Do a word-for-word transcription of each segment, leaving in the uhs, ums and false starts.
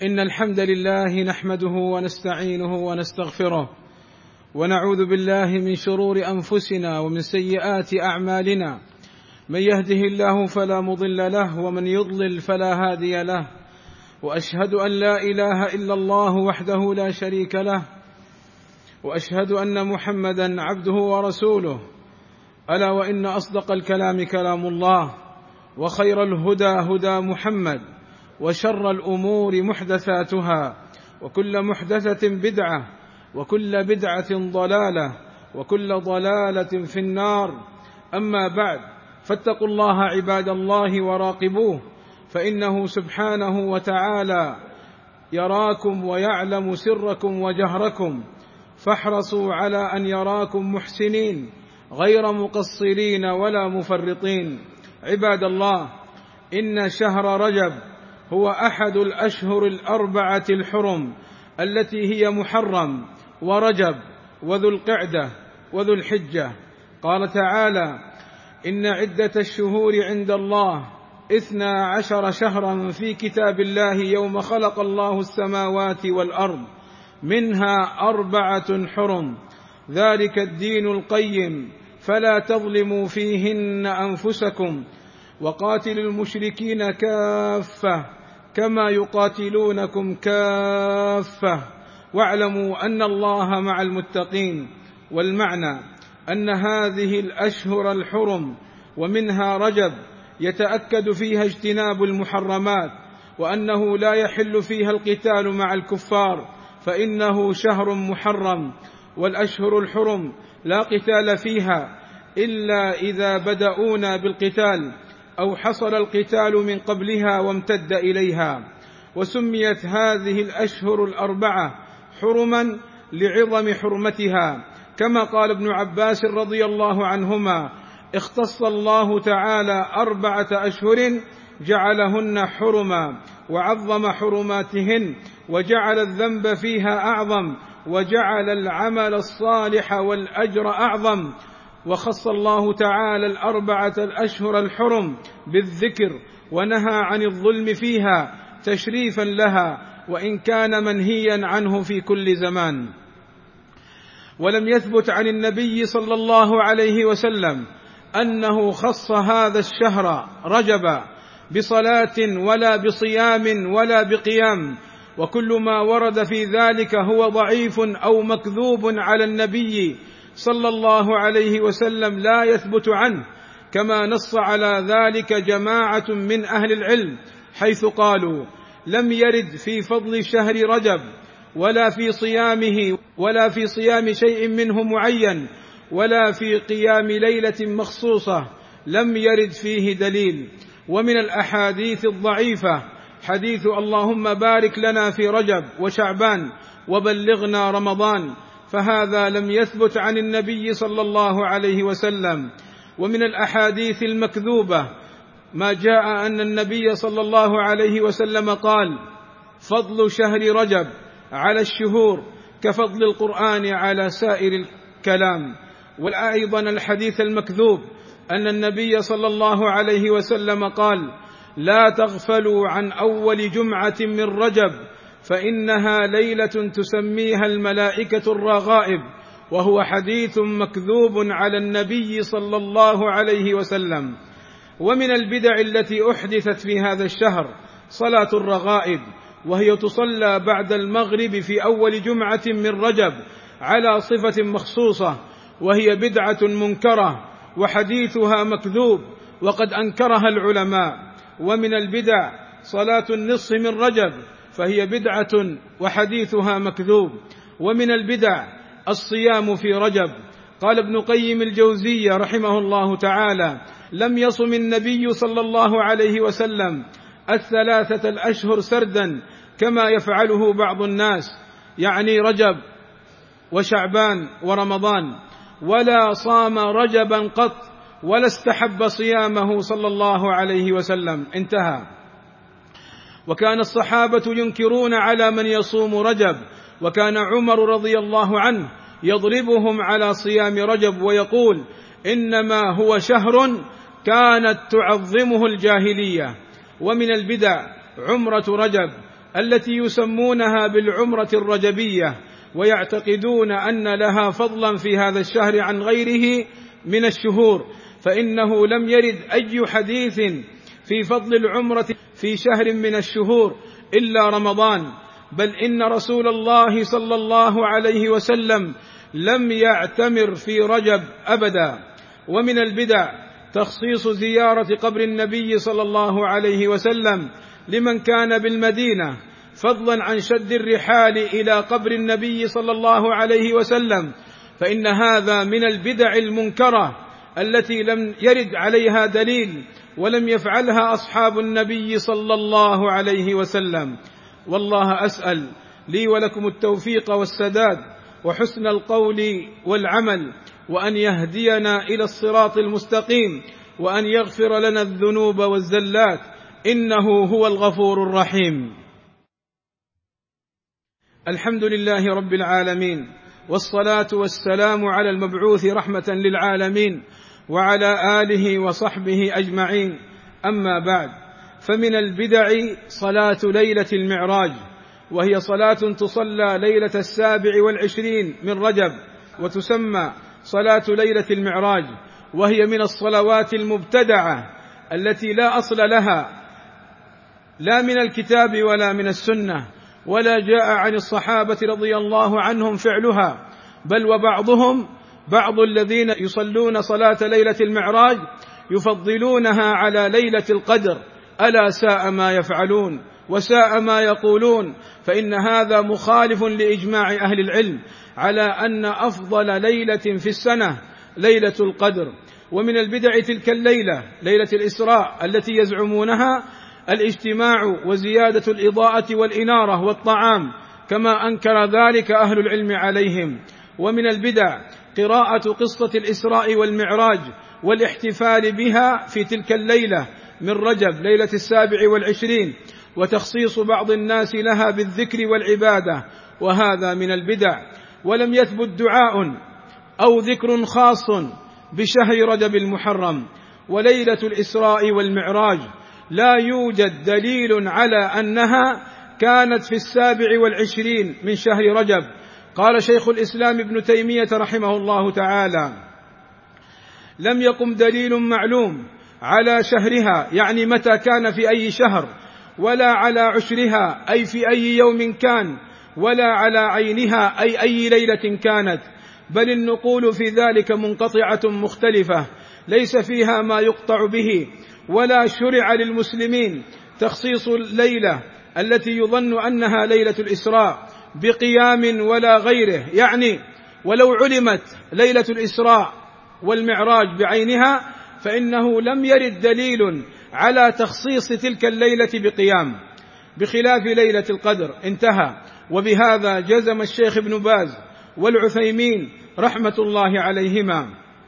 إن الحمد لله نحمده ونستعينه ونستغفره ونعوذ بالله من شرور أنفسنا ومن سيئات أعمالنا. من يهده الله فلا مضل له ومن يضلل فلا هادي له، وأشهد أن لا إله إلا الله وحده لا شريك له، وأشهد أن محمدا عبده ورسوله. ألا وإن أصدق الكلام كلام الله، وخير الهدى هدى محمد، وشر الأمور محدثاتها، وكل محدثة بدعة، وكل بدعة ضلالة، وكل ضلالة في النار. أما بعد، فاتقوا الله عباد الله وراقبوه، فإنه سبحانه وتعالى يراكم ويعلم سركم وجهركم، فاحرصوا على أن يراكم محسنين غير مقصرين ولا مفرطين. عباد الله، إن شهر رجب هو أحد الأشهر الأربعة الحرم التي هي محرم ورجب وذو القعدة وذو الحجة. قال تعالى: إن عدة الشهور عند الله اثنا عشر شهرا في كتاب الله يوم خلق الله السماوات والأرض منها أربعة حرم ذلك الدين القيم فلا تظلموا فيهن أنفسكم وقاتلوا المشركين كافة كما يقاتلونكم كافة واعلموا أن الله مع المتقين. والمعنى أن هذه الأشهر الحرم ومنها رجب يتأكد فيها اجتناب المحرمات، وأنه لا يحل فيها القتال مع الكفار، فإنه شهر محرم. والأشهر الحرم لا قتال فيها إلا إذا بدأونا بالقتال أو حصل القتال من قبلها وامتد إليها. وسميت هذه الأشهر الأربعة حرما لعظم حرمتها، كما قال ابن عباس رضي الله عنهما: اختص الله تعالى أربعة أشهر جعلهن حرما وعظم حرماتهن وجعل الذنب فيها أعظم وجعل العمل الصالح والأجر أعظم. وخص الله تعالى الأربعة الأشهر الحرم بالذكر ونهى عن الظلم فيها تشريفا لها، وإن كان منهيا عنه في كل زمان. ولم يثبت عن النبي صلى الله عليه وسلم أنه خص هذا الشهر رجب بصلاة ولا بصيام ولا بقيام، وكل ما ورد في ذلك هو ضعيف أو مكذوب على النبي صلى الله عليه وسلم لا يثبت عنه، كما نص على ذلك جماعة من أهل العلم، حيث قالوا: لم يرد في فضل شهر رجب ولا في صيامه ولا في صيام شيء منه معين ولا في قيام ليلة مخصوصة، لم يرد فيه دليل. ومن الأحاديث الضعيفة حديث اللهم بارك لنا في رجب وشعبان وبلغنا رمضان، فهذا لم يثبت عن النبي صلى الله عليه وسلم. ومن الأحاديث المكذوبة ما جاء أن النبي صلى الله عليه وسلم قال: فضل شهر رجب على الشهور كفضل القرآن على سائر الكلام. وأيضا الحديث المكذوب أن النبي صلى الله عليه وسلم قال: لا تغفلوا عن أول جمعة من رجب فإنها ليلة تسميها الملائكة الرغائب، وهو حديث مكذوب على النبي صلى الله عليه وسلم. ومن البدع التي أحدثت في هذا الشهر صلاة الرغائب، وهي تصلى بعد المغرب في أول جمعة من رجب على صفة مخصوصة، وهي بدعة منكرة وحديثها مكذوب وقد أنكرها العلماء. ومن البدع صلاة النصف من رجب، فهي بدعة وحديثها مكذوب. ومن البدع الصيام في رجب. قال ابن قيم الجوزية رحمه الله تعالى: لم يصم النبي صلى الله عليه وسلم الثلاثة الأشهر سردا كما يفعله بعض الناس، يعني رجب وشعبان ورمضان، ولا صام رجبا قط ولا استحب صيامه صلى الله عليه وسلم. انتهى. وكان الصحابة ينكرون على من يصوم رجب، وكان عمر رضي الله عنه يضربهم على صيام رجب ويقول: إنما هو شهر كانت تعظمه الجاهلية. ومن البدع عمرة رجب، التي يسمونها بالعمرة الرجبية، ويعتقدون أن لها فضلا في هذا الشهر عن غيره من الشهور، فإنه لم يرد أي حديث في فضل العمرة في شهر من الشهور إلا رمضان، بل إن رسول الله صلى الله عليه وسلم لم يعتمر في رجب أبدا. ومن البدع تخصيص زيارة قبر النبي صلى الله عليه وسلم لمن كان بالمدينة، فضلا عن شد الرحال إلى قبر النبي صلى الله عليه وسلم، فإن هذا من البدع المنكرة التي لم يرد عليها دليل ولم يفعلها أصحاب النبي صلى الله عليه وسلم. والله أسأل لي ولكم التوفيق والسداد وحسن القول والعمل، وأن يهدينا إلى الصراط المستقيم، وأن يغفر لنا الذنوب والزلات، إنه هو الغفور الرحيم. الحمد لله رب العالمين، والصلاة والسلام على المبعوث رحمة للعالمين وعلى آله وصحبه أجمعين. أما بعد، فمن البدع صلاة ليلة المعراج، وهي صلاة تصلى ليلة السابع والعشرين من رجب، وتسمى صلاة ليلة المعراج، وهي من الصلوات المبتدعة التي لا أصل لها لا من الكتاب ولا من السنة، ولا جاء عن الصحابة رضي الله عنهم فعلها، بل وبعضهم بعض الذين يصلون صلاة ليلة المعراج يفضلونها على ليلة القدر. ألا ساء ما يفعلون وساء ما يقولون، فإن هذا مخالف لإجماع أهل العلم على أن أفضل ليلة في السنة ليلة القدر. ومن البدع تلك الليلة ليلة الإسراء التي يزعمونها الاجتماع وزيادة الإضاءة والإنارة والطعام، كما أنكر ذلك أهل العلم عليهم. ومن البدع قراءة قصة الإسراء والمعراج والاحتفال بها في تلك الليلة من رجب ليلة السابع والعشرين، وتخصيص بعض الناس لها بالذكر والعبادة، وهذا من البدع. ولم يثبت دعاء أو ذكر خاص بشهر رجب المحرم. وليلة الإسراء والمعراج لا يوجد دليل على أنها كانت في السابع والعشرين من شهر رجب. قال شيخ الإسلام ابن تيمية رحمه الله تعالى: لم يقم دليل معلوم على شهرها، يعني متى كان في أي شهر، ولا على عشرها أي في أي يوم كان، ولا على عينها أي أي ليلة كانت، بل النقول في ذلك منقطعة مختلفة ليس فيها ما يقطع به. ولا شرع للمسلمين تخصيص الليلة التي يظن أنها ليلة الإسراء بقيام ولا غيره، يعني ولو علمت ليلة الإسراء والمعراج بعينها فإنه لم يرد دليل على تخصيص تلك الليلة بقيام، بخلاف ليلة القدر. انتهى. وبهذا جزم الشيخ ابن باز والعثيمين رحمة الله عليهما.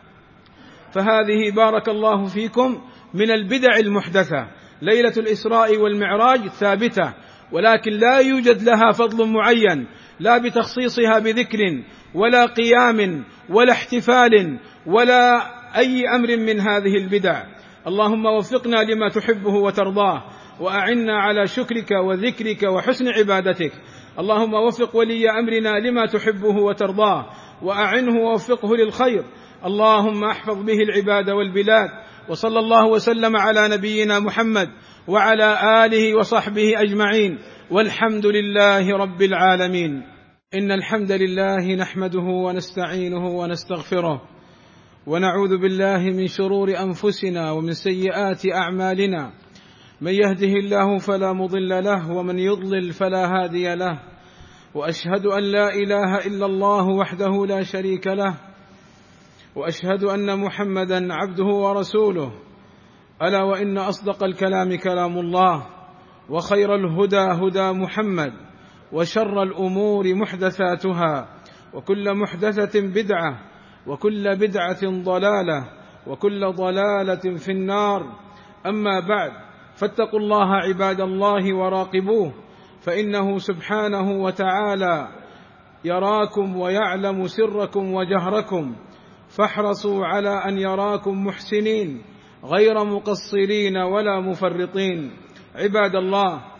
فهذه بارك الله فيكم من البدع المحدثة. ليلة الإسراء والمعراج ثابتة، ولكن لا يوجد لها فضل معين، لا بتخصيصها بذكر ولا قيام ولا احتفال ولا أي أمر من هذه البدع. اللهم وفقنا لما تحبه وترضاه، وأعنا على شكرك وذكرك وحسن عبادتك. اللهم وفق ولي أمرنا لما تحبه وترضاه، وأعنه ووفقه للخير. اللهم احفظ به العباد والبلاد. وصلى الله وسلم على نبينا محمد وعلى آله وصحبه أجمعين، والحمد لله رب العالمين. إن الحمد لله نحمده ونستعينه ونستغفره، ونعوذ بالله من شرور أنفسنا ومن سيئات أعمالنا، من يهده الله فلا مضل له، ومن يضلل فلا هادي له. وأشهد أن لا إله إلا الله وحده لا شريك له، وأشهد أن محمدا عبده ورسوله. ألا وإن أصدق الكلام كلام الله، وخير الهدى هدى محمد، وشر الأمور محدثاتها، وكل محدثة بدعة، وكل بدعة ضلالة، وكل ضلالة في النار. أما بعد، فاتقوا الله عباد الله وراقبوه، فإنه سبحانه وتعالى يراكم ويعلم سركم وجهركم، فاحرصوا على أن يراكم محسنين غير مقصرين ولا مفرطين. عباد الله،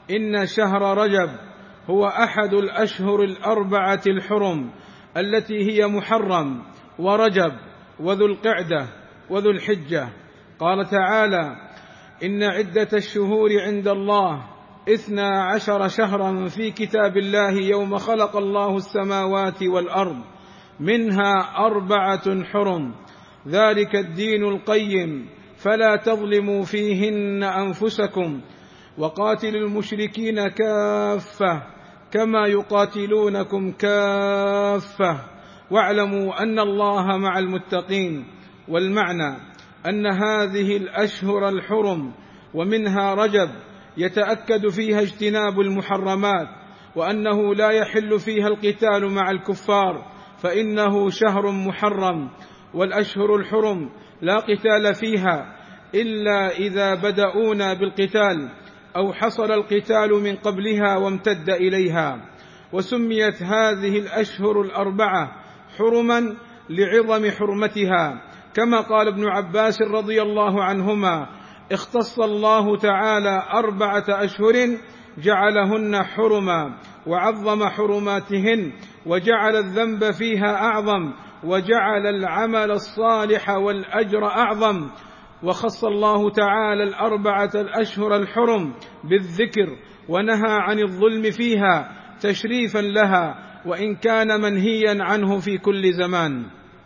إن شهر رجب هو أحد الأشهر الأربعة الحرم التي هي محرم ورجب وذو القعدة وذو الحجة. قال تعالى: إن عدة الشهور عند الله اثنا عشر شهرا في كتاب الله يوم خلق الله السماوات والأرض منها أربعة حرم ذلك الدين القيم فلا تظلموا فيهن أنفسكم وقاتلوا المشركين كافة كما يقاتلونكم كافة واعلموا أن الله مع المتقين. والمعنى أن هذه الأشهر الحرم ومنها رجب يتأكد فيها اجتناب المحرمات، وأنه لا يحل فيها القتال مع الكفار فإنه شهر محرم، والأشهر الحرم لا قتال فيها إلا إذا بدأونا بالقتال أو حصل القتال من قبلها وامتد إليها. وسميت هذه الأشهر الأربعة حرما لعظم حرمتها، كما قال ابن عباس رضي الله عنهما: اختص الله تعالى أربعة أشهر جعلهن حرما وعظم حرماتهن وجعل الذنب فيها أعظم وجعل العمل الصالح والأجر أعظم. وخص الله تعالى الأربعة الأشهر الحرم بالذكر ونهى عن الظلم فيها تشريفا لها، وإن كان منهيا عنه في كل زمان.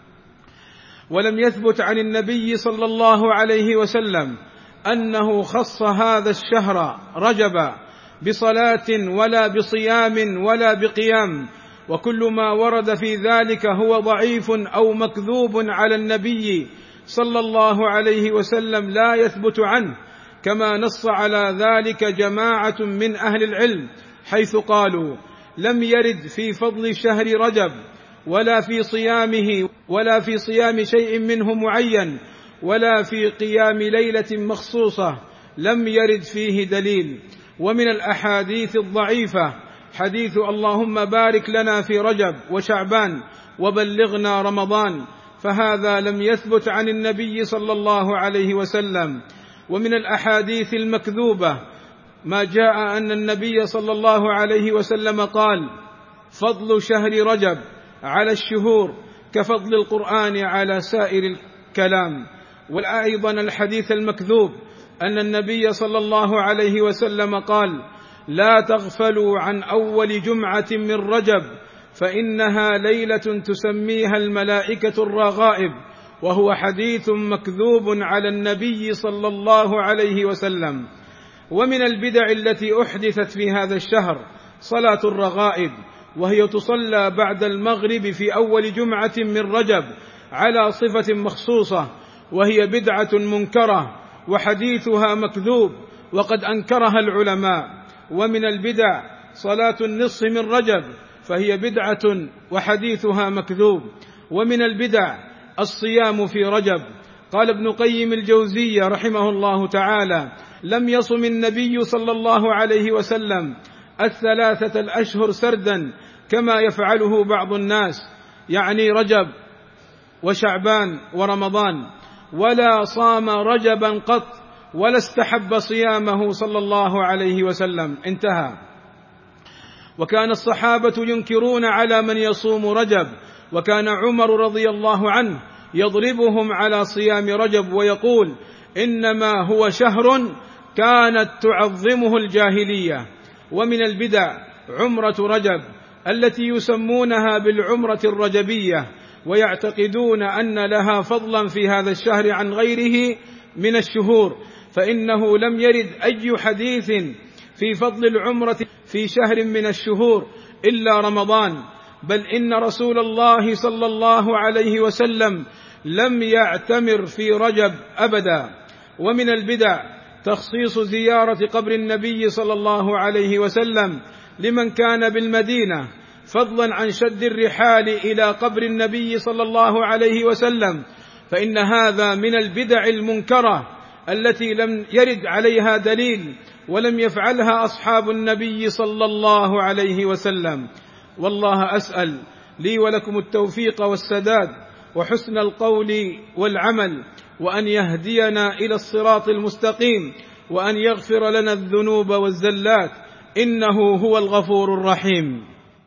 ولم يثبت عن النبي صلى الله عليه وسلم أنه خص هذا الشهر رجب بصلاة ولا بصيام ولا بقيام، وكل ما ورد في ذلك هو ضعيف أو مكذوب على النبي صلى الله عليه وسلم لا يثبت عنه، كما نص على ذلك جماعة من أهل العلم حيث قالوا: لم يرد في فضل شهر رجب ولا في صيامه ولا في صيام شيء منه معين ولا في قيام ليلة مخصوصة، لم يرد فيه دليل. ومن الأحاديث الضعيفة حديث اللهم بارك لنا في رجب وشعبان وبلغنا رمضان، فهذا لم يثبت عن النبي صلى الله عليه وسلم. ومن الأحاديث المكذوبة ما جاء أن النبي صلى الله عليه وسلم قال: فضل شهر رجب على الشهور كفضل القرآن على سائر الكلام. وأيضا الحديث المكذوب أن النبي صلى الله عليه وسلم قال: لا تغفلوا عن أول جمعة من رجب فإنها ليلة تسميها الملائكة الرغائب، وهو حديث مكذوب على النبي صلى الله عليه وسلم. ومن البدع التي أحدثت في هذا الشهر صلاة الرغائب، وهي تصلى بعد المغرب في أول جمعة من رجب على صفة مخصوصة، وهي بدعة منكرة وحديثها مكذوب وقد أنكرها العلماء. ومن البدع صلاة النصف من رجب، فهي بدعة وحديثها مكذوب. ومن البدع الصيام في رجب. قال ابن قيم الجوزية رحمه الله تعالى: لم يصم النبي صلى الله عليه وسلم الثلاثة الأشهر سردا كما يفعله بعض الناس، يعني رجب وشعبان ورمضان، ولا صام رجبا قط ولا استحب صيامه صلى الله عليه وسلم. انتهى. وكان الصحابة ينكرون على من يصوم رجب، وكان عمر رضي الله عنه يضربهم على صيام رجب ويقول: إنما هو شهر كانت تعظمه الجاهلية. ومن البدع عمرة رجب التي يسمونها بالعمرة الرجبية، ويعتقدون أن لها فضلا في هذا الشهر عن غيره من الشهور، فإنه لم يرد أي حديث في فضل العمرة في شهر من الشهور إلا رمضان، بل إن رسول الله صلى الله عليه وسلم لم يعتمر في رجب أبدا. ومن البدع تخصيص زيارة قبر النبي صلى الله عليه وسلم لمن كان بالمدينة، فضلا عن شد الرحال إلى قبر النبي صلى الله عليه وسلم، فإن هذا من البدع المنكرة التي لم يرد عليها دليل ولم يفعلها أصحاب النبي صلى الله عليه وسلم. والله أسأل لي ولكم التوفيق والسداد وحسن القول والعمل، وأن يهدينا إلى الصراط المستقيم، وأن يغفر لنا الذنوب والزلات، إنه هو الغفور الرحيم.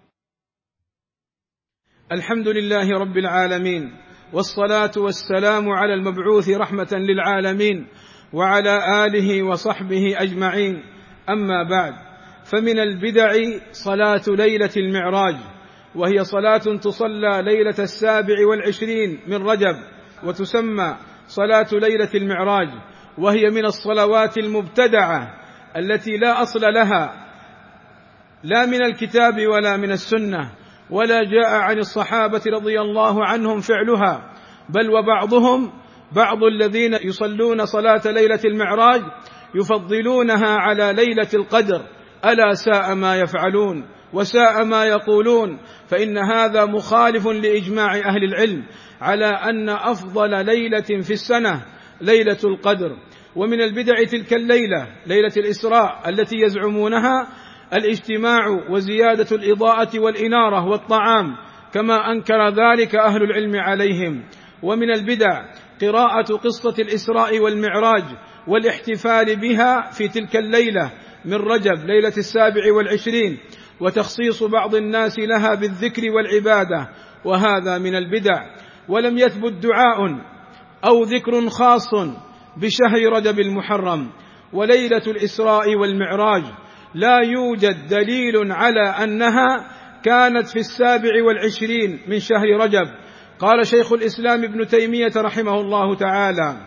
الحمد لله رب العالمين، والصلاة والسلام على المبعوث رحمة للعالمين وعلى آله وصحبه أجمعين. أما بعد، فمن البدع صلاة ليلة المعراج، وهي صلاة تصلى ليلة السابع والعشرين من رجب، وتسمى صلاة ليلة المعراج، وهي من الصلوات المبتدعة التي لا أصل لها لا من الكتاب ولا من السنة، ولا جاء عن الصحابة رضي الله عنهم فعلها، بل وبعضهم بعض الذين يصلون صلاة ليلة المعراج يفضلونها على ليلة القدر. ألا ساء ما يفعلون وساء ما يقولون، فإن هذا مخالف لإجماع أهل العلم على أن أفضل ليلة في السنة ليلة القدر. ومن البدع تلك الليلة ليلة الإسراء التي يزعمونها الاجتماع وزيادة الإضاءة والإنارة والطعام، كما أنكر ذلك أهل العلم عليهم. ومن البدع قراءة قصة الإسراء والمعراج والاحتفال بها في تلك الليلة من رجب ليلة السابع والعشرين، وتخصيص بعض الناس لها بالذكر والعبادة، وهذا من البدع. ولم يثبت دعاء أو ذكر خاص بشهر رجب المحرم. وليلة الإسراء والمعراج لا يوجد دليل على أنها كانت في السابع والعشرين من شهر رجب. قال شيخ الإسلام ابن تيمية رحمه الله تعالى: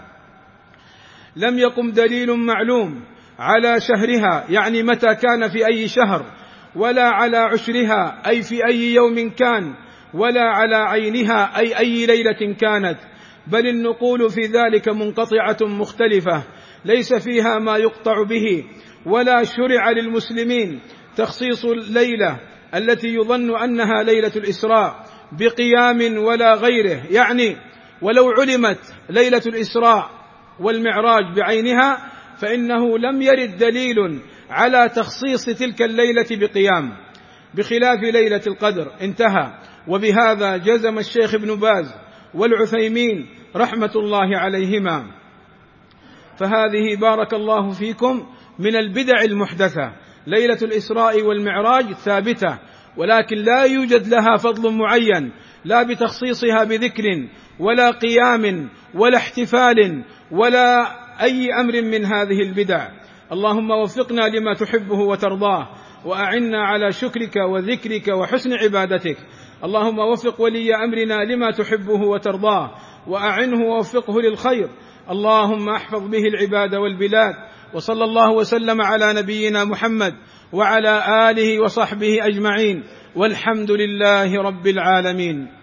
لم يقم دليل معلوم على شهرها، يعني متى كان في أي شهر، ولا على عشرها أي في أي يوم كان، ولا على عينها أي أي ليلة كانت، بل النقول في ذلك منقطعة مختلفة ليس فيها ما يقطع به. ولا شرع للمسلمين تخصيص الليلة التي يظن أنها ليلة الإسراء بقيام ولا غيره، يعني ولو علمت ليلة الإسراء والمعراج بعينها فإنه لم يرد دليل على تخصيص تلك الليلة بقيام، بخلاف ليلة القدر. انتهى. وبهذا جزم الشيخ ابن باز والعثيمين رحمة الله عليهما. فهذه بارك الله فيكم من البدع المحدثة. ليلة الإسراء والمعراج ثابتة، ولكن لا يوجد لها فضل معين، لا بتخصيصها بذكر ولا قيام ولا احتفال ولا أي أمر من هذه البدع. اللهم وفقنا لما تحبه وترضاه، وأعنا على شكرك وذكرك وحسن عبادتك. اللهم وفق ولي أمرنا لما تحبه وترضاه، وأعنه ووفقه للخير. اللهم احفظ به العباد والبلاد. وصلى الله وسلم على نبينا محمد وعلى آله وصحبه أجمعين، والحمد لله رب العالمين.